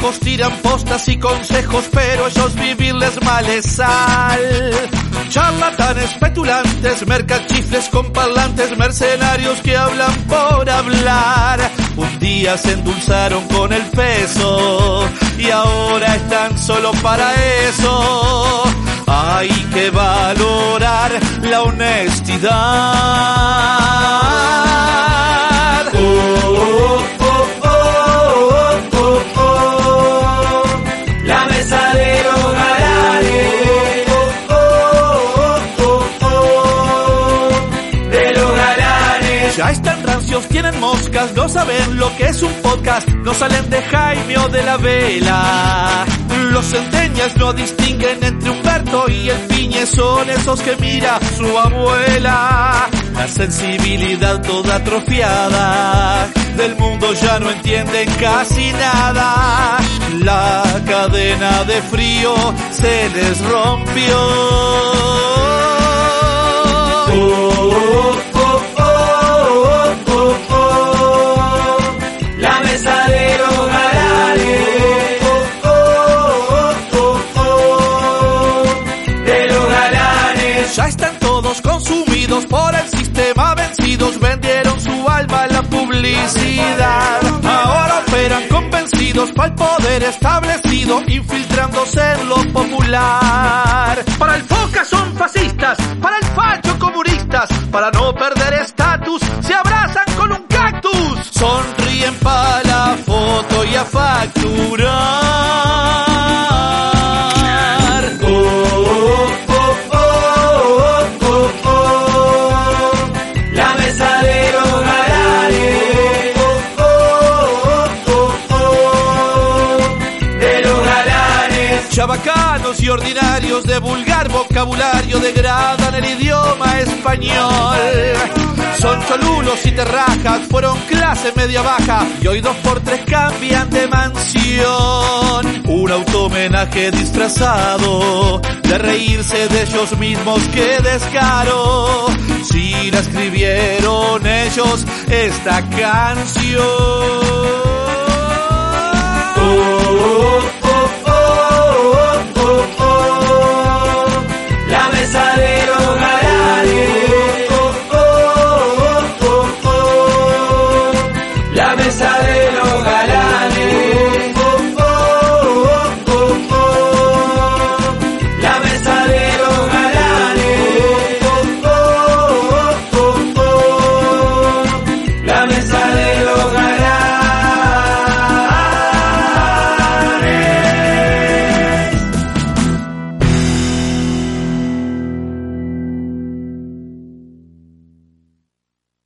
viejos tiran postas y consejos, pero ellos vivirles mal es sal. Charlatanes, petulantes, mercachifles con parlantes, mercenarios que hablan por hablar. Un día se endulzaron con el peso y ahora están solo para eso. Hay que valorar la honestidad. La mesa de los galanes. De los galanes. Ya están rancios, tienen moscas, no saben lo que es un podcast, no salen de Jaime o de la Vela. Los centenias no distinguen entre Humberto y el Piñe, son esos que mira su abuela. La sensibilidad toda atrofiada, del mundo ya no entienden casi nada. La cadena de frío se les rompió. La mesa de los galanes. De los galanes. Ya están todos consumidos por el sistema, vencidos, vendieron su alma a la publicidad. Ahora operan convencidos para el poder establecido, infiltrándose en lo popular. Para el Foca son fascistas, para el facho comunistas, para no perder estatus se abrazan con un cactus. Sonríen para la foto y a facturar. La mesa de los galanes. De los galanes. Chabacanos y ordinarios de vulgar vocabulario degradan el idioma español. Son cholulos y terrajas, fueron clase media baja y hoy 2x3 cambian de mansión. Un auto-homenaje disfrazado de reírse de ellos mismos, qué descaro. Si la escribieron ellos esta canción.